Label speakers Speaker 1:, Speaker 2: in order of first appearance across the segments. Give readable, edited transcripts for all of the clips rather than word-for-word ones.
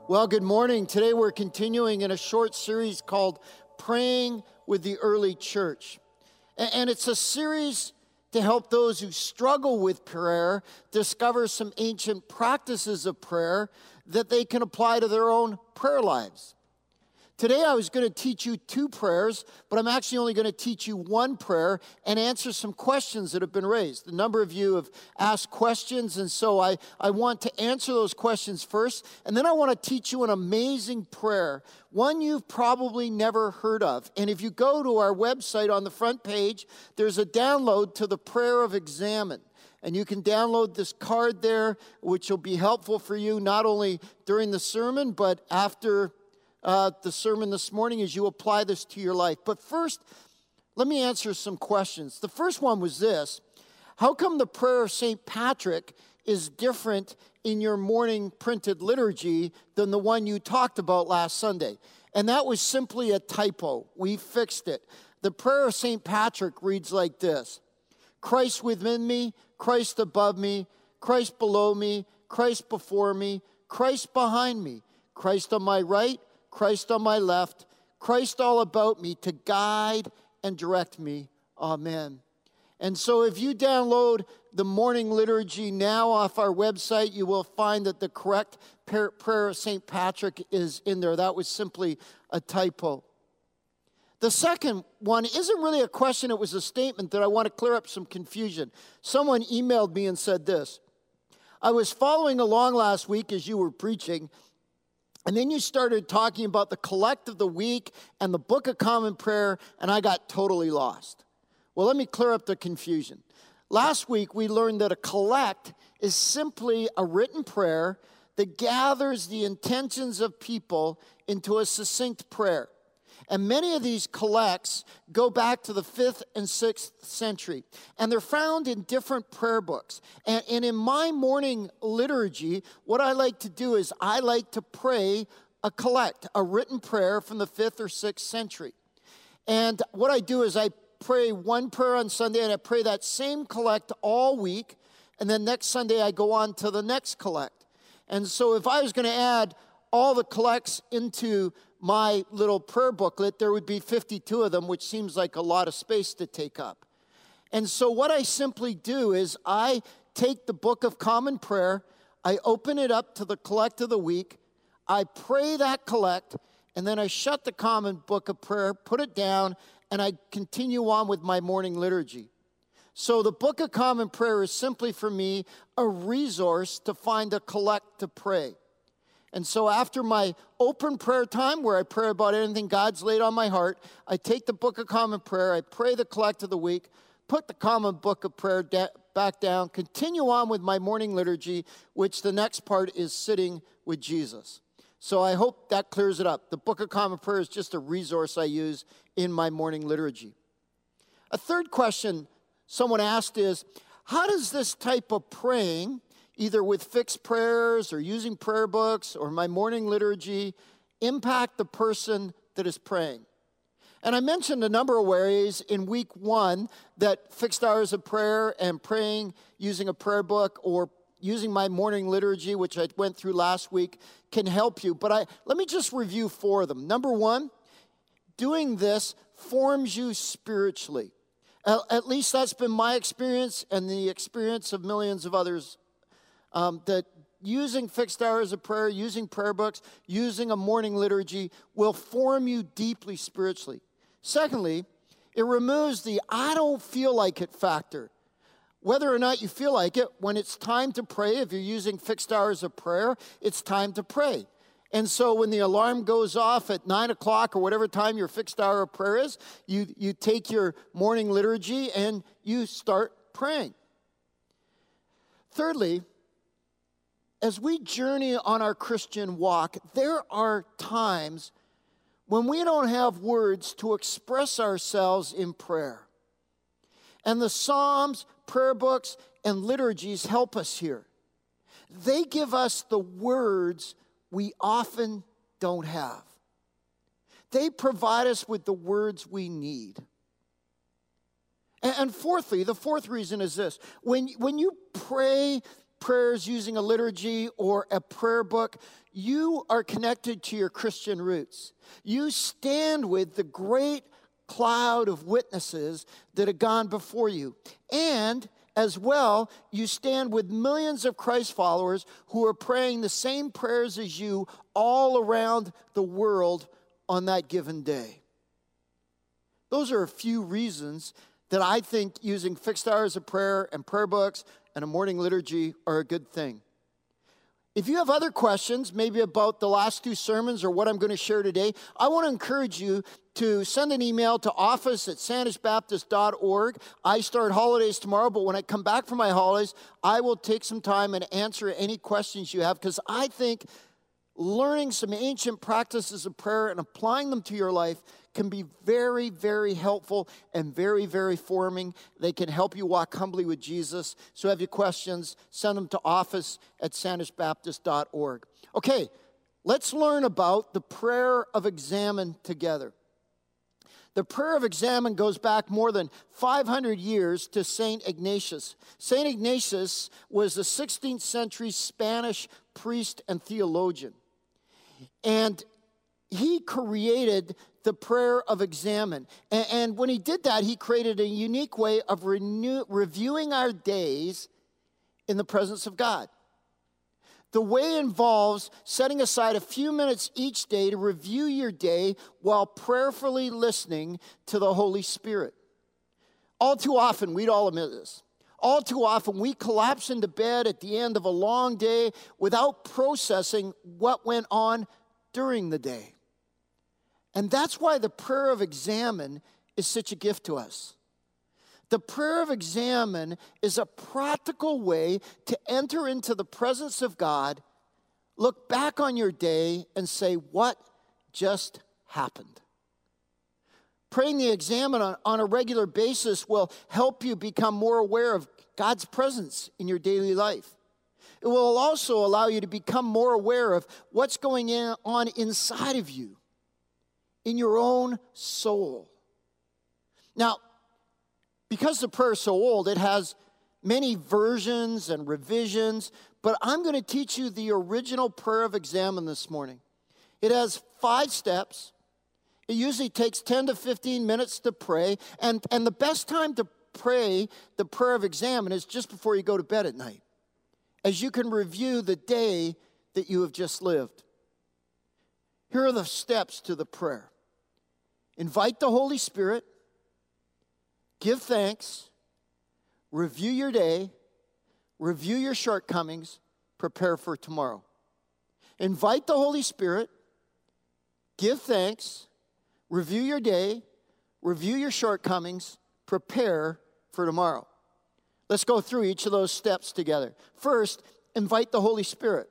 Speaker 1: Well, good morning. Today we're continuing in a short series called Praying with the Early Church. And it's a series to help those who struggle with prayer discover some ancient practices of prayer that they can apply to their own prayer lives. Today I was going to teach you two prayers, but I'm actually only going to teach you one prayer and answer some questions that have been raised. A number of you have asked questions, and so I want to answer those questions first, and then I want to teach you an amazing prayer, one you've probably never heard of. And if you go to our website on the front page, there's a download to the prayer of Examine. And you can download this card there, which will be helpful for you not only during the sermon, but after the sermon this morning as you apply this to your life. But first, let me answer some questions. The first one was this: how come the prayer of St. Patrick is different in your morning printed liturgy than the one you talked about last Sunday? And that was simply a typo. We fixed it. The prayer of St. Patrick reads like this: Christ within me, Christ above me, Christ below me, Christ before me, Christ behind me, Christ on my right, Christ on my left, Christ all about me to guide and direct me. Amen. And so if you download the morning liturgy now off our website, you will find that the correct prayer of St. Patrick is in there. That was simply a typo. The second one isn't really a question, it was a statement that I want to clear up some confusion. Someone emailed me and said this: I was following along last week as you were preaching, and then you started talking about the collect of the week and the Book of Common Prayer, and I got totally lost. Well, let me clear up the confusion. Last week, we learned that a collect is simply a written prayer that gathers the intentions of people into a succinct prayer. And many of these collects go back to the 5th and 6th century. And they're found in different prayer books. And in my morning liturgy, what I like to do is I like to pray a collect, a written prayer from the 5th or 6th century. And what I do is I pray one prayer on Sunday, and I pray that same collect all week. And then next Sunday, I go on to the next collect. And so if I was going to add all the collects into my little prayer booklet, there would be 52 of them, which seems like a lot of space to take up. And so what I simply do is I take the Book of Common Prayer, I open it up to the collect of the week, I pray that collect, and then I shut the Common Book of Prayer, put it down, and I continue on with my morning liturgy. So the Book of Common Prayer is simply for me a resource to find a collect to pray. And so after my open prayer time, where I pray about anything God's laid on my heart, I take the Book of Common Prayer, I pray the collect of the week, put the Common Book of Prayer back down, continue on with my morning liturgy, which the next part is sitting with Jesus. So I hope that clears it up. The Book of Common Prayer is just a resource I use in my morning liturgy. A third question someone asked is, how does this type of praying, either with fixed prayers or using prayer books or my morning liturgy, impact the person that is praying? And I mentioned a number of ways in week one that fixed hours of prayer and praying using a prayer book or using my morning liturgy, which I went through last week, can help you. But let me just review 4 of them. Number 1, doing this forms you spiritually. At least that's been my experience and the experience of millions of others. That using fixed hours of prayer, using prayer books, using a morning liturgy will form you deeply spiritually. Secondly, it removes the I don't feel like it factor. Whether or not you feel like it, when it's time to pray, if you're using fixed hours of prayer, it's time to pray. And so when the alarm goes off at 9 o'clock or whatever time your fixed hour of prayer is, you take your morning liturgy and you start praying. Thirdly, as we journey on our Christian walk, there are times when we don't have words to express ourselves in prayer. And the Psalms, prayer books, and liturgies help us here. They give us the words we often don't have. They provide us with the words we need. And fourthly, the fourth reason is this: when you pray prayers using a liturgy or a prayer book, you are connected to your Christian roots. You stand with the great cloud of witnesses that have gone before you. And as well, you stand with millions of Christ followers who are praying the same prayers as you all around the world on that given day. Those are a few reasons that I think using fixed hours of prayer and prayer books and a morning liturgy are a good thing. If you have other questions, maybe about the last two sermons or what I'm going to share today, I want to encourage you to send an email to office@sandishbaptist.org. I start holidays tomorrow, but when I come back from my holidays, I will take some time and answer any questions you have, because I think learning some ancient practices of prayer and applying them to your life can be very, very helpful and very, very forming. They can help you walk humbly with Jesus. So if you have questions, send them to office@sandishbaptist.org. Okay, let's learn about the prayer of examen together. The prayer of examen goes back more than 500 years to St. Ignatius. St. Ignatius was a 16th century Spanish priest and theologian. And he created the prayer of examen. And when he did that, he created a unique way of reviewing our days in the presence of God. The way involves setting aside a few minutes each day to review your day while prayerfully listening to the Holy Spirit. All too often, we'd all admit this, all too often we collapse into bed at the end of a long day without processing what went on during the day. And that's why the prayer of examen is such a gift to us. The prayer of examen is a practical way to enter into the presence of God, look back on your day, and say, what just happened? Praying the examen on a regular basis will help you become more aware of God's presence in your daily life. It will also allow you to become more aware of what's going on inside of you, in your own soul. Now, because the prayer is so old, it has many versions and revisions, but I'm going to teach you the original prayer of examen this morning. It has 5 steps. It usually takes 10 to 15 minutes to pray, and the best time to pray the prayer of examen is just before you go to bed at night, as you can review the day that you have just lived. Here are the steps to the prayer. Invite the Holy Spirit, give thanks, review your day, review your shortcomings, prepare for tomorrow. Invite the Holy Spirit, give thanks, review your day, review your shortcomings, prepare for tomorrow. Let's go through each of those steps together. First, invite the Holy Spirit.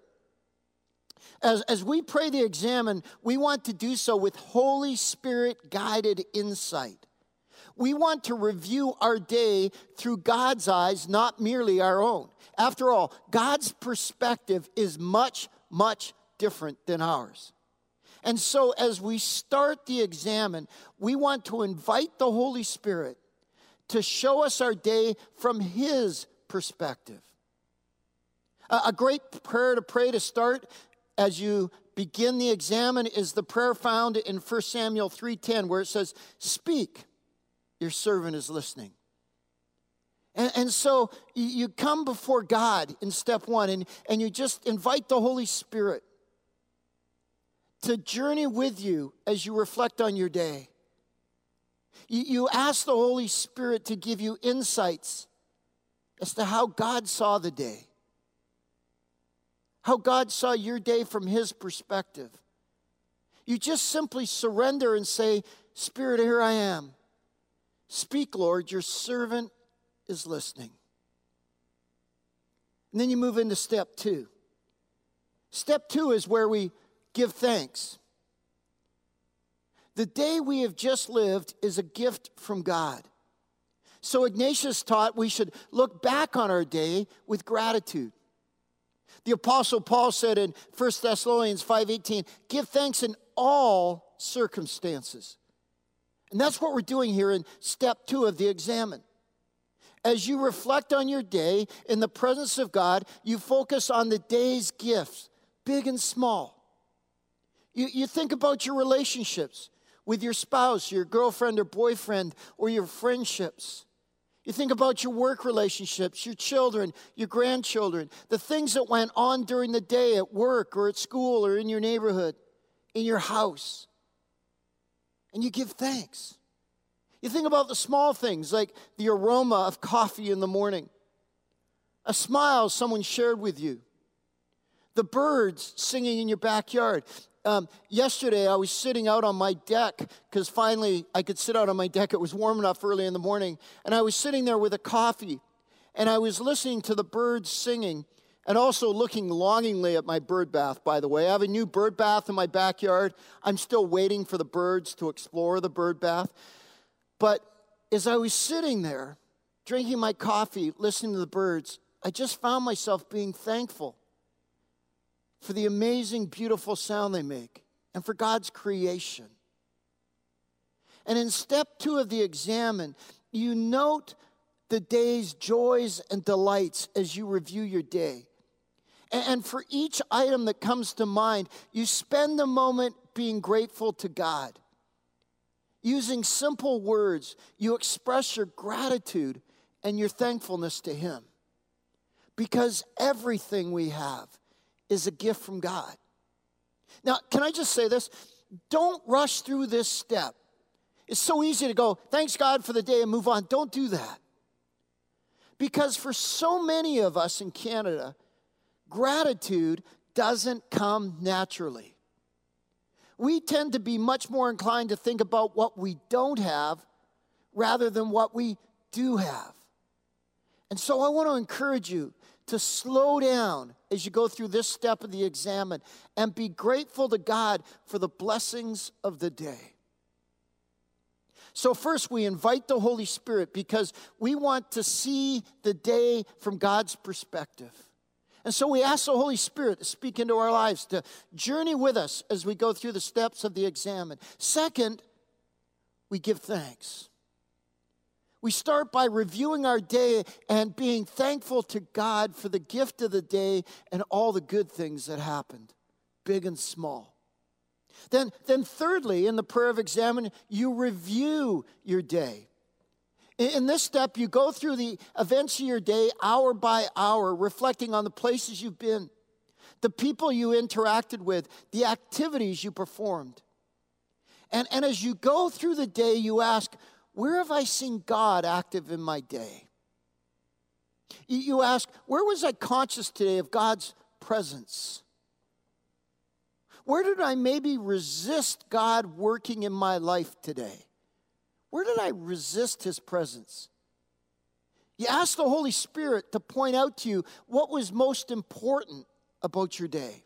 Speaker 1: As we pray the examen, we want to do so with Holy Spirit-guided insight. We want to review our day through God's eyes, not merely our own. After all, God's perspective is much, much different than ours. And so as we start the examen, we want to invite the Holy Spirit to show us our day from His perspective. A great prayer to pray to start as you begin the examen is the prayer found in 1 Samuel 3:10, where it says, "Speak, your servant is listening." And so you come before God in step 1, and you just invite the Holy Spirit to journey with you as you reflect on your day. You ask the Holy Spirit to give you insights as to how God saw the day, how God saw your day from His perspective. You just simply surrender and say, "Spirit, here I am. Speak, Lord, your servant is listening." And then you move into step 2. Step 2 is where we give thanks. The day we have just lived is a gift from God. So Ignatius taught we should look back on our day with gratitude. The Apostle Paul said in 1 Thessalonians 5:18, "Give thanks in all circumstances." And that's what we're doing here in step 2 of the examen. As you reflect on your day in the presence of God, you focus on the day's gifts, big and small. You think about your relationships with your spouse, your girlfriend or boyfriend, or your friendships. You think about your work relationships, your children, your grandchildren, the things that went on during the day at work or at school or in your neighborhood, in your house. And you give thanks. You think about the small things like the aroma of coffee in the morning, a smile someone shared with you, the birds singing in your backyard. Yesterday, I was sitting out on my deck because finally I could sit out on my deck. It was warm enough early in the morning. And I was sitting there with a coffee, and I was listening to the birds singing and also looking longingly at my bird bath, by the way. I have a new bird bath in my backyard. I'm still waiting for the birds to explore the bird bath. But as I was sitting there, drinking my coffee, listening to the birds, I just found myself being thankful for the amazing, beautiful sound they make and for God's creation. And in step 2 of the examine, you note the day's joys and delights as you review your day. And for each item that comes to mind, you spend a moment being grateful to God. Using simple words, you express your gratitude and your thankfulness to Him. Because everything we have is a gift from God. Now, can I just say this? Don't rush through this step. It's so easy to go, thanks God for the day, and move on. Don't do that. Because for so many of us in Canada, gratitude doesn't come naturally. We tend to be much more inclined to think about what we don't have rather than what we do have. And so I want to encourage you to slow down as you go through this step of the examine and be grateful to God for the blessings of the day. So first, we invite the Holy Spirit because we want to see the day from God's perspective. And so we ask the Holy Spirit to speak into our lives, to journey with us as we go through the steps of the examine. Second, we give thanks. We start by reviewing our day and being thankful to God for the gift of the day and all the good things that happened, big and small. Then thirdly, in the prayer of examine, you review your day. In this step, you go through the events of your day hour by hour, reflecting on the places you've been, the people you interacted with, the activities you performed. And as you go through the day, you ask, where have I seen God active in my day? You ask, where was I conscious today of God's presence? Where did I maybe resist God working in my life today? Where did I resist His presence? You ask the Holy Spirit to point out to you what was most important about your day.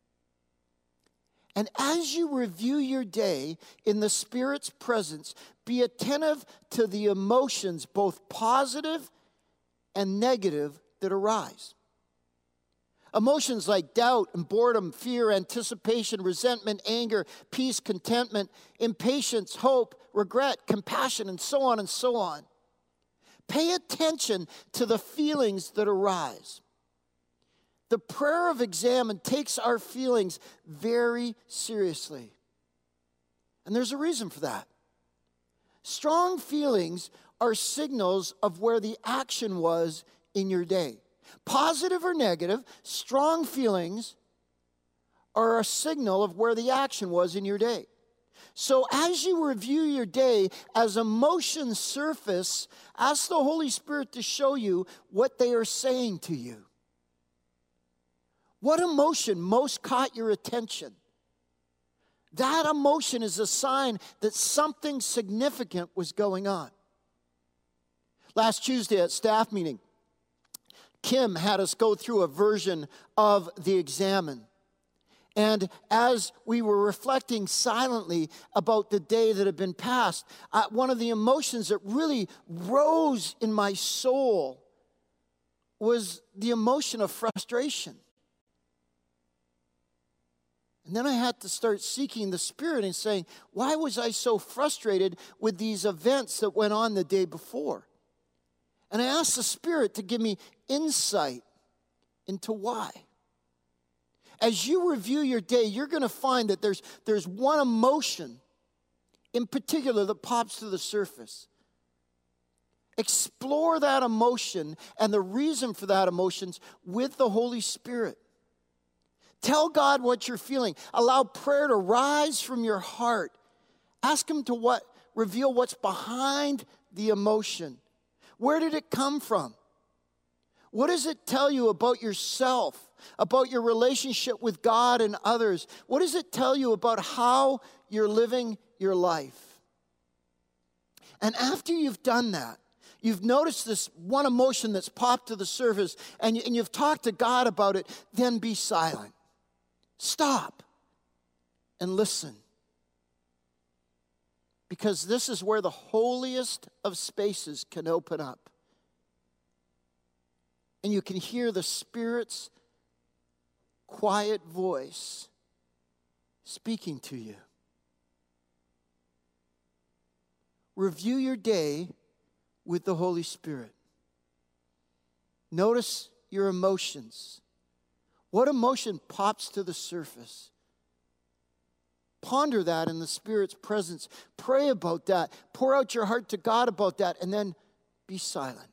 Speaker 1: And as you review your day in the Spirit's presence, be attentive to the emotions, both positive and negative, that arise. Emotions like doubt and boredom, fear, anticipation, resentment, anger, peace, contentment, impatience, hope, regret, compassion, and so on and so on. Pay attention to the feelings that arise. The prayer of examine takes our feelings very seriously. And there's a reason for that. Strong feelings are signals of where the action was in your day. Positive or negative, strong feelings are a signal of where the action was in your day. So as you review your day, as emotions surface, ask the Holy Spirit to show you what they are saying to you. What emotion most caught your attention? That emotion is a sign that something significant was going on. Last Tuesday at staff meeting, Kim had us go through a version of the examine. And as we were reflecting silently about the day that had been passed, one of the emotions that really rose in my soul was the emotion of frustration. And then I had to start seeking the Spirit and saying, why was I so frustrated with these events that went on the day before? And I ask the Spirit to give me insight into why. As you review your day, you're going to find that there's one emotion in particular that pops to the surface. Explore that emotion and the reason for that emotion with the Holy Spirit. Tell God what you're feeling. Allow prayer to rise from your heart. Ask Him to reveal what's behind the emotion. Where did it come from? What does it tell you about yourself, about your relationship with God and others? What does it tell you about how you're living your life? And after you've done that, you've noticed this one emotion that's popped to the surface, and you've talked to God about it, then be silent. Stop and listen. Because this is where the holiest of spaces can open up. And you can hear the Spirit's quiet voice speaking to you. Review your day with the Holy Spirit. Notice your emotions. What emotion pops to the surface? Ponder that in the Spirit's presence. Pray about that. Pour out your heart to God about that, and then be silent.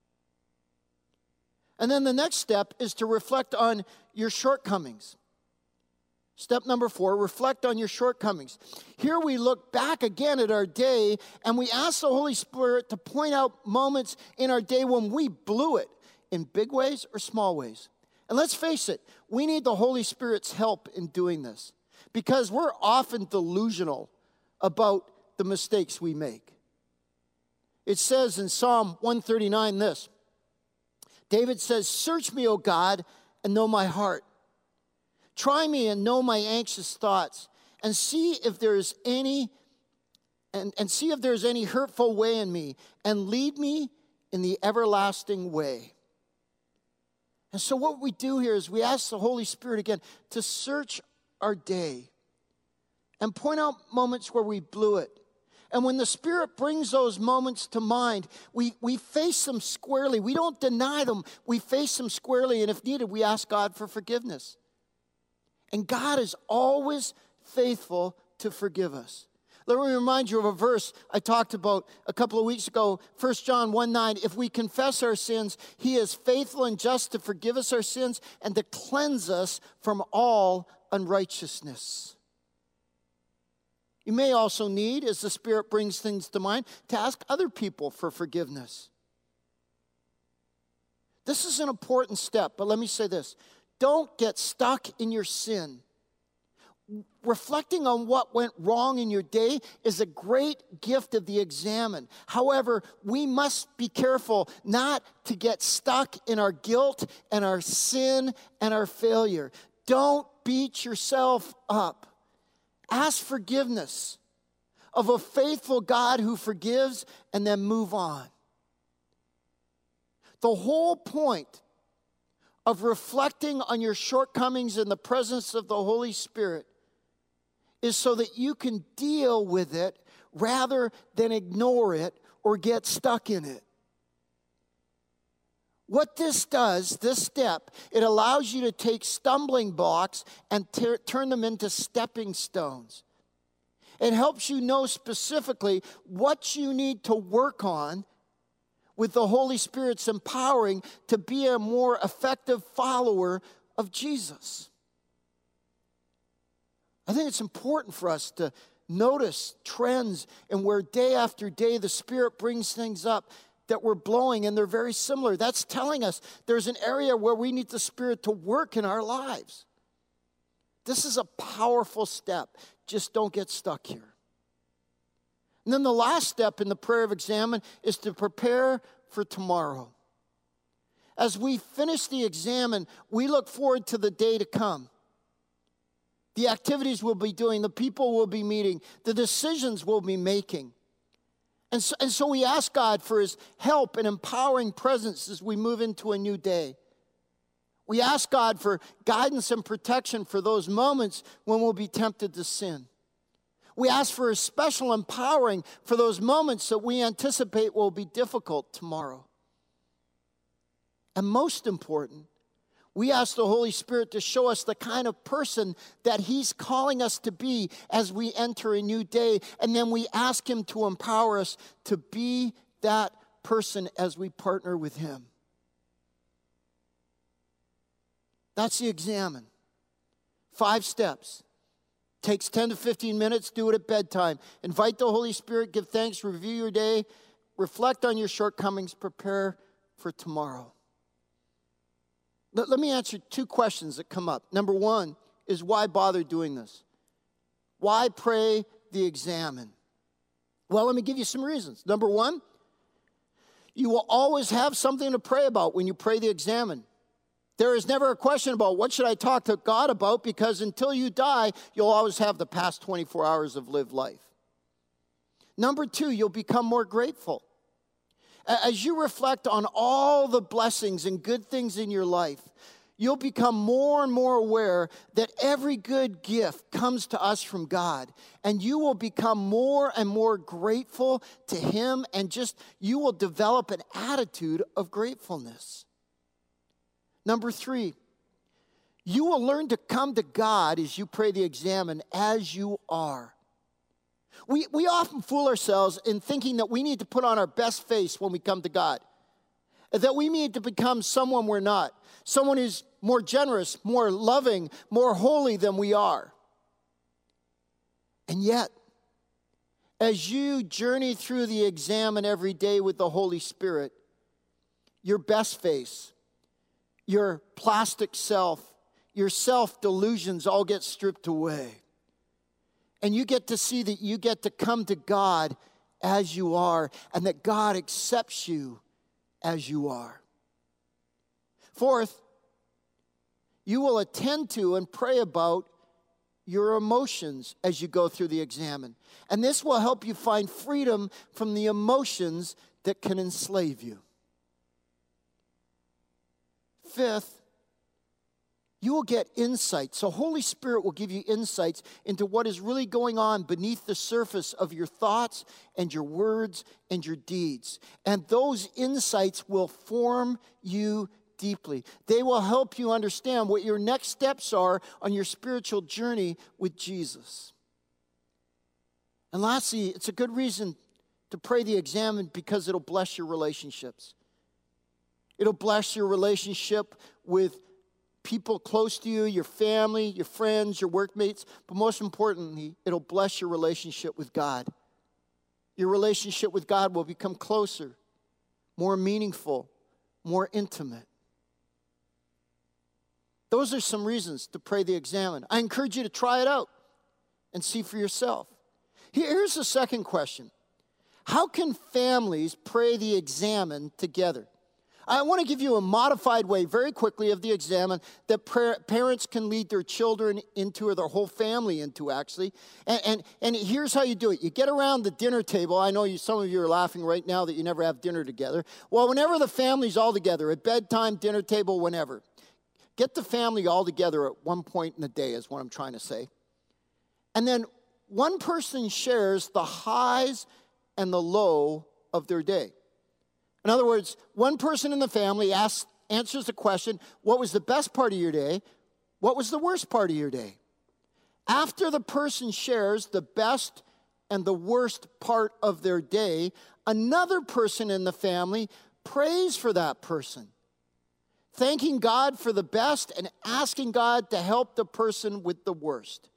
Speaker 1: And then the next step is to reflect on your shortcomings. Step number 4, reflect on your shortcomings. Here we look back again at our day, and we ask the Holy Spirit to point out moments in our day when we blew it in big ways or small ways. And let's face it, we need the Holy Spirit's help in doing this because we're often delusional about the mistakes we make. It says in Psalm 139 this, David says, "Search me, O God, and know my heart. Try me and know my anxious thoughts, and see if there's any hurtful way in me, and lead me in the everlasting way." And so what we do here is we ask the Holy Spirit again to search our day and point out moments where we blew it. And when the Spirit brings those moments to mind, we face them squarely. We don't deny them. We face them squarely, and if needed, we ask God for forgiveness. And God is always faithful to forgive us. Let me remind you of a verse I talked about a couple of weeks ago, 1 John 1:9. If we confess our sins, He is faithful and just to forgive us our sins and to cleanse us from all unrighteousness. You may also need, as the Spirit brings things to mind, to ask other people for forgiveness. This is an important step, but let me say this. Don't get stuck in your sin. Reflecting on what went wrong in your day is a great gift of the examine. However, we must be careful not to get stuck in our guilt and our sin and our failure. Don't beat yourself up. Ask forgiveness of a faithful God who forgives and then move on. The whole point of reflecting on your shortcomings in the presence of the Holy Spirit is so that you can deal with it rather than ignore it or get stuck in it. What this does, this step, it allows you to take stumbling blocks and turn them into stepping stones. It helps you know specifically what you need to work on with the Holy Spirit's empowering to be a more effective follower of Jesus. I think it's important for us to notice trends and where day after day the Spirit brings things up that we're blowing, and they're very similar. That's telling us there's an area where we need the Spirit to work in our lives. This is a powerful step. Just don't get stuck here. And then the last step in the prayer of examine is to prepare for tomorrow. As we finish the examine, we look forward to the day to come. The activities we'll be doing, the people we'll be meeting, the decisions we'll be making. And so we ask God for His help and empowering presence as we move into a new day. We ask God for guidance and protection for those moments when we'll be tempted to sin. We ask for His special empowering for those moments that we anticipate will be difficult tomorrow. And most important, we ask the Holy Spirit to show us the kind of person that He's calling us to be as we enter a new day. And then we ask Him to empower us to be that person as we partner with Him. That's the examine. 5 steps. Takes 10 to 15 minutes. Do it at bedtime. Invite the Holy Spirit. Give thanks. Review your day. Reflect on your shortcomings. Prepare for tomorrow. Let me answer 2 questions that come up. Number 1 is, why bother doing this? Why pray the examine? Well, let me give you some reasons. Number 1, you will always have something to pray about when you pray the examine. There is never a question about what should I talk to God about, because until you die, you'll always have the past 24 hours of lived life. Number 2, you'll become more grateful. As you reflect on all the blessings and good things in your life, you'll become more and more aware that every good gift comes to us from God. And you will become more and more grateful to Him, and you will develop an attitude of gratefulness. Number 3, you will learn to come to God as you pray the examine as you are. We often fool ourselves in thinking that we need to put on our best face when we come to God, that we need to become someone we're not, someone who's more generous, more loving, more holy than we are. And yet, as you journey through the examine every day with the Holy Spirit, your best face, your plastic self, your self-delusions all get stripped away. And you get to see that you get to come to God as you are, and that God accepts you as you are. 4th, you will attend to and pray about your emotions as you go through the examine. And this will help you find freedom from the emotions that can enslave you. 5th, you will get insight. So Holy Spirit will give you insights into what is really going on beneath the surface of your thoughts and your words and your deeds. And those insights will form you deeply. They will help you understand what your next steps are on your spiritual journey with Jesus. And lastly, it's a good reason to pray the examine, because it'll bless your relationships. It'll bless your relationship with people close to you, your family, your friends, your workmates, but most importantly, it'll bless your relationship with God. Your relationship with God will become closer, more meaningful, more intimate. Those are some reasons to pray the examine. I encourage you to try it out and see for yourself. Here's the second question. How can families pray the examine together? I want to give you a modified way very quickly of the examine that parents can lead their children into, or their whole family into, actually. And here's how you do it. You get around the dinner table. I know some of you are laughing right now that you never have dinner together. Well, whenever the family's all together, at bedtime, dinner table, whenever, get the family all together at one point in the day is what I'm trying to say. And then one person shares the highs and the low of their day. In other words, one person in the family answers the question, what was the best part of your day? What was the worst part of your day? After the person shares the best and the worst part of their day, another person in the family prays for that person, thanking God for the best and asking God to help the person with the worst.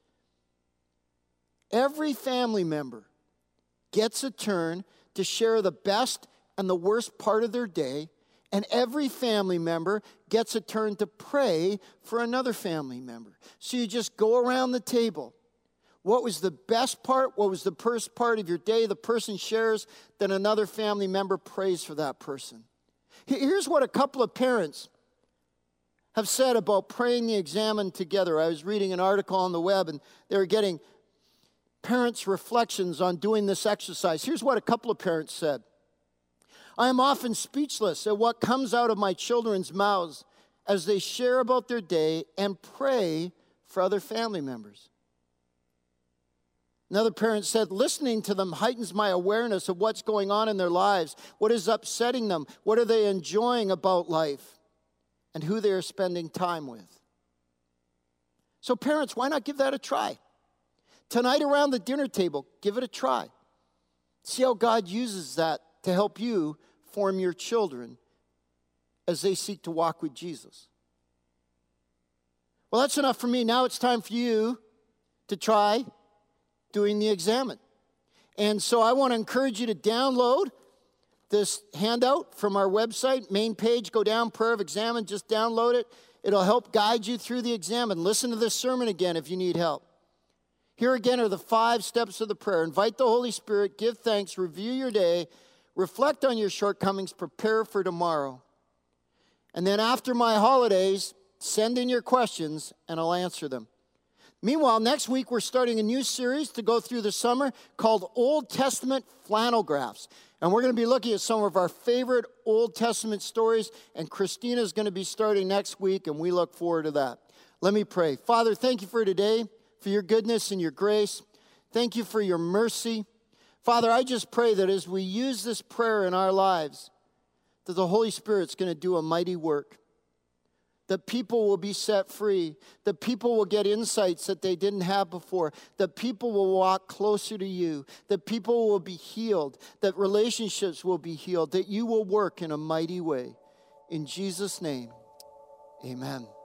Speaker 1: Every family member gets a turn to share the best and the worst part of their day, and every family member gets a turn to pray for another family member. So you just go around the table. What was the best part? What was the worst part of your day? The person shares, then another family member prays for that person. Here's what a couple of parents have said about praying the examine together. I was reading an article on the web, and they were getting parents' reflections on doing this exercise. Here's what a couple of parents said. I am often speechless at what comes out of my children's mouths as they share about their day and pray for other family members. Another parent said, listening to them heightens my awareness of what's going on in their lives, what is upsetting them, what are they enjoying about life. and who they are spending time with. So parents, why not give that a try? Tonight around the dinner table, give it a try. See how God uses that to help you form your children as they seek to walk with Jesus. Well, that's enough for me. Now it's time for you to try doing the Examen. And so I want to encourage you to download this handout from our website, main page, go down, Prayer of Examen, just download it. It'll help guide you through the Examen. Listen to this sermon again if you need help. Here again are the 5 steps of the prayer. Invite the Holy Spirit, give thanks, review your day, reflect on your shortcomings, prepare for tomorrow. And then after my holidays, send in your questions and I'll answer them. Meanwhile, next week we're starting a new series to go through the summer called Old Testament Flannel Graphs. And we're going to be looking at some of our favorite Old Testament stories. And Christina's going to be starting next week, and we look forward to that. Let me pray. Father, thank you for today, for your goodness and your grace. Thank you for your mercy. Father, I just pray that as we use this prayer in our lives, that the Holy Spirit's going to do a mighty work. That people will be set free. That people will get insights that they didn't have before. That people will walk closer to you. That people will be healed. That relationships will be healed. That you will work in a mighty way. In Jesus' name, amen.